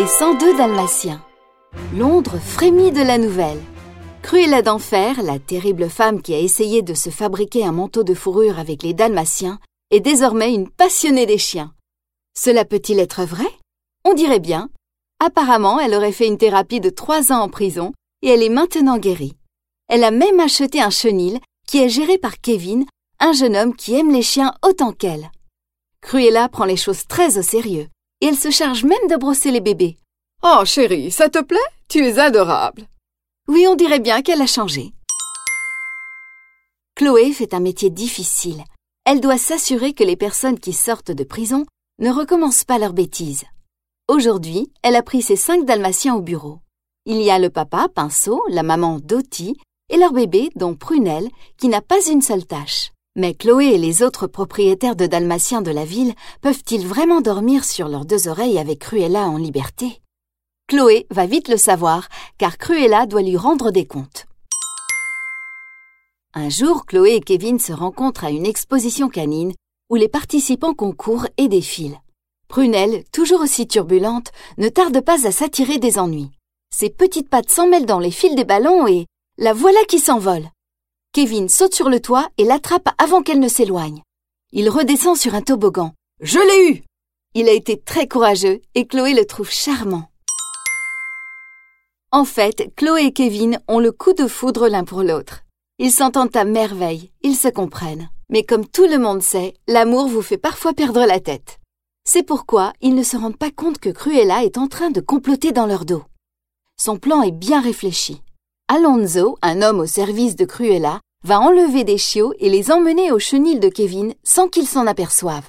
Les 102 Dalmatiens. Londres frémit de la nouvelle. Cruella d'Enfer, la terrible femme qui a essayé de se fabriquer un manteau de fourrure avec les Dalmatiens, est désormais une passionnée des chiens. Cela peut-il être vrai? On dirait bien. Apparemment, elle aurait fait une thérapie de 3 ans en prison et elle est maintenant guérie. Elle a même acheté un chenil qui est géré par Kevin, un jeune homme qui aime les chiens autant qu'elle. Cruella prend les choses très au sérieux et elle se charge même de brosser les bébés. « Oh chérie, ça te plaît? Tu es adorable !» Oui, on dirait bien qu'elle a changé. Chloé fait un métier difficile. Elle doit s'assurer que les personnes qui sortent de prison ne recommencent pas leurs bêtises. Aujourd'hui, elle a pris ses 5 Dalmatiens au bureau. Il y a le papa, Pinceau, la maman, Dottie, et leur bébé, dont Prunelle, qui n'a pas une seule tâche. Mais Chloé et les autres propriétaires de Dalmatiens de la ville peuvent-ils vraiment dormir sur leurs 2 oreilles avec Cruella en liberté? Chloé va vite le savoir, car Cruella doit lui rendre des comptes. Un jour, Chloé et Kevin se rencontrent à une exposition canine où les participants concourent et défilent. Prunelle, toujours aussi turbulente, ne tarde pas à s'attirer des ennuis. Ses petites pattes s'emmêlent dans les fils des ballons et la voilà qui s'envole. Kevin saute sur le toit et l'attrape avant qu'elle ne s'éloigne. Il redescend sur un toboggan. « Je l'ai eu !» Il a été très courageux et Chloé le trouve charmant. En fait, Chloé et Kevin ont le coup de foudre l'un pour l'autre. Ils s'entendent à merveille, ils se comprennent. Mais comme tout le monde sait, l'amour vous fait parfois perdre la tête. C'est pourquoi ils ne se rendent pas compte que Cruella est en train de comploter dans leur dos. Son plan est bien réfléchi. Alonso, un homme au service de Cruella, va enlever des chiots et les emmener au chenil de Kevin sans qu'ils s'en aperçoivent.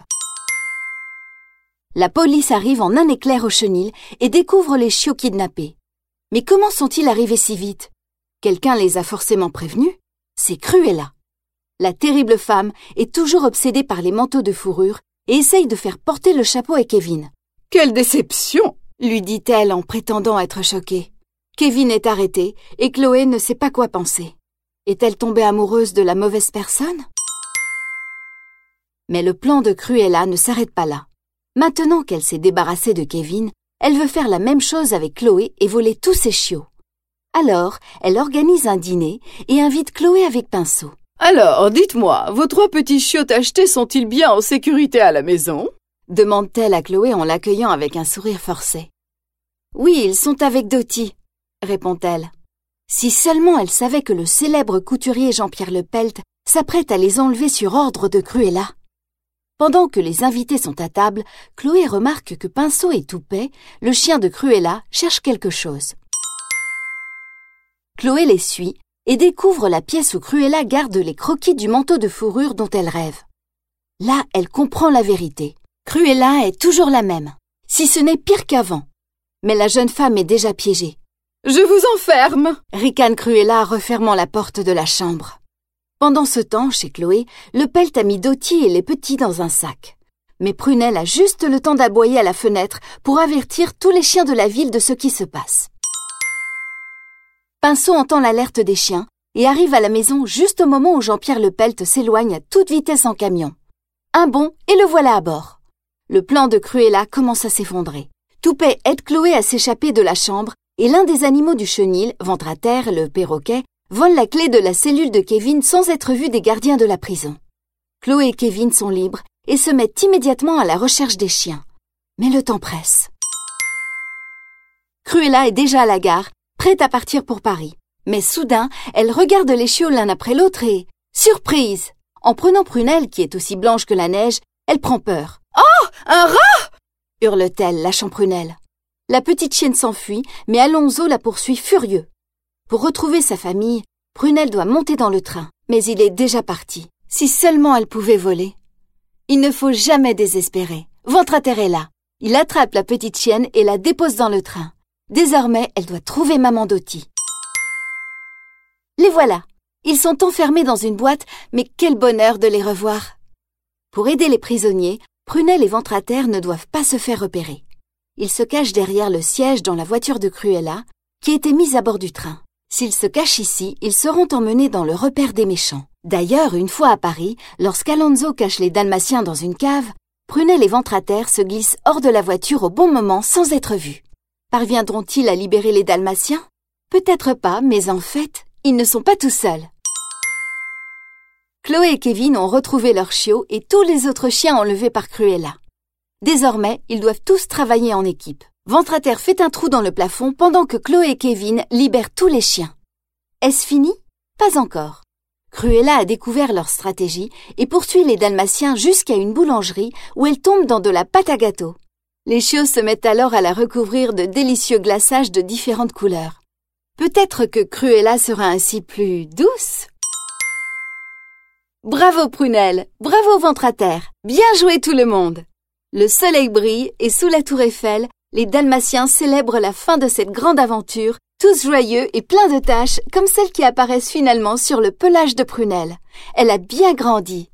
La police arrive en un éclair au chenil et découvre les chiots kidnappés. Mais comment sont-ils arrivés si vite? Quelqu'un les a forcément prévenus. C'est Cruella. La terrible femme est toujours obsédée par les manteaux de fourrure et essaye de faire porter le chapeau à Kevin. « Quelle déception !» lui dit-elle en prétendant être choquée. Kevin est arrêté et Chloé ne sait pas quoi penser. Est-elle tombée amoureuse de la mauvaise personne? Mais le plan de Cruella ne s'arrête pas là. Maintenant qu'elle s'est débarrassée de Kevin, elle veut faire la même chose avec Chloé et voler tous ses chiots. Alors, elle organise un dîner et invite Chloé avec Pinceau. « Alors, dites-moi, vos 3 petits chiots achetés sont-ils bien en sécurité à la maison ?» demande-t-elle à Chloé en l'accueillant avec un sourire forcé. « Oui, ils sont avec Dottie, » répond-elle. Si seulement elle savait que le célèbre couturier Jean-Pierre Lepelt s'apprête à les enlever sur ordre de Cruella. Pendant que les invités sont à table, Chloé remarque que Pinceau et Toupet, le chien de Cruella, cherchent quelque chose. Chloé les suit et découvre la pièce où Cruella garde les croquis du manteau de fourrure dont elle rêve. Là, elle comprend la vérité. Cruella est toujours la même, si ce n'est pire qu'avant. Mais la jeune femme est déjà piégée. « Je vous enferme !» ricane Cruella, refermant la porte de la chambre. Pendant ce temps, chez Chloé, Lepelt a mis Dottie et les petits dans un sac. Mais Prunelle a juste le temps d'aboyer à la fenêtre pour avertir tous les chiens de la ville de ce qui se passe. Pinceau entend l'alerte des chiens et arrive à la maison juste au moment où Jean-Pierre Lepelt s'éloigne à toute vitesse en camion. Un bond et le voilà à bord. Le plan de Cruella commence à s'effondrer. Toupet aide Chloé à s'échapper de la chambre et l'un des animaux du chenil, ventre à terre, le perroquet, vole la clé de la cellule de Kevin sans être vu des gardiens de la prison. Chloé et Kevin sont libres et se mettent immédiatement à la recherche des chiens. Mais le temps presse. Cruella est déjà à la gare, prête à partir pour Paris. Mais soudain, elle regarde les chiots l'un après l'autre et... Surprise! En prenant Prunelle, qui est aussi blanche que la neige, elle prend peur. « Oh! Un rat !» hurle-t-elle, lâchant Prunelle. La petite chienne s'enfuit, mais Alonso la poursuit furieux. Pour retrouver sa famille, Prunelle doit monter dans le train, mais il est déjà parti. Si seulement elle pouvait voler. Il ne faut jamais désespérer. Ventre à terre est là. Il attrape la petite chienne et la dépose dans le train. Désormais, elle doit trouver maman Dottie. Les voilà. Ils sont enfermés dans une boîte, mais quel bonheur de les revoir. Pour aider les prisonniers, Prunelle et Ventre à terre ne doivent pas se faire repérer. Ils se cachent derrière le siège dans la voiture de Cruella, qui était mise à bord du train. S'ils se cachent ici, ils seront emmenés dans le repère des méchants. D'ailleurs, une fois à Paris, lorsqu'Alonso cache les Dalmatiens dans une cave, Prunelle et Ventre à terre se glissent hors de la voiture au bon moment sans être vus. Parviendront-ils à libérer les Dalmatiens? Peut-être pas, mais en fait, ils ne sont pas tout seuls. Chloé et Kevin ont retrouvé leur chiot et tous les autres chiens enlevés par Cruella. Désormais, ils doivent tous travailler en équipe. Ventre à terre fait un trou dans le plafond pendant que Chloé et Kevin libèrent tous les chiens. Est-ce fini? Pas encore. Cruella a découvert leur stratégie et poursuit les Dalmatiens jusqu'à une boulangerie où elle tombe dans de la pâte à gâteau. Les chiots se mettent alors à la recouvrir de délicieux glaçages de différentes couleurs. Peut-être que Cruella sera ainsi plus douce? Bravo Prunelle, bravo Ventre à terre, bien joué tout le monde! Le soleil brille et sous la tour Eiffel, les Dalmatiens célèbrent la fin de cette grande aventure, tous joyeux et pleins de taches comme celles qui apparaissent finalement sur le pelage de Prunelle. Elle a bien grandi.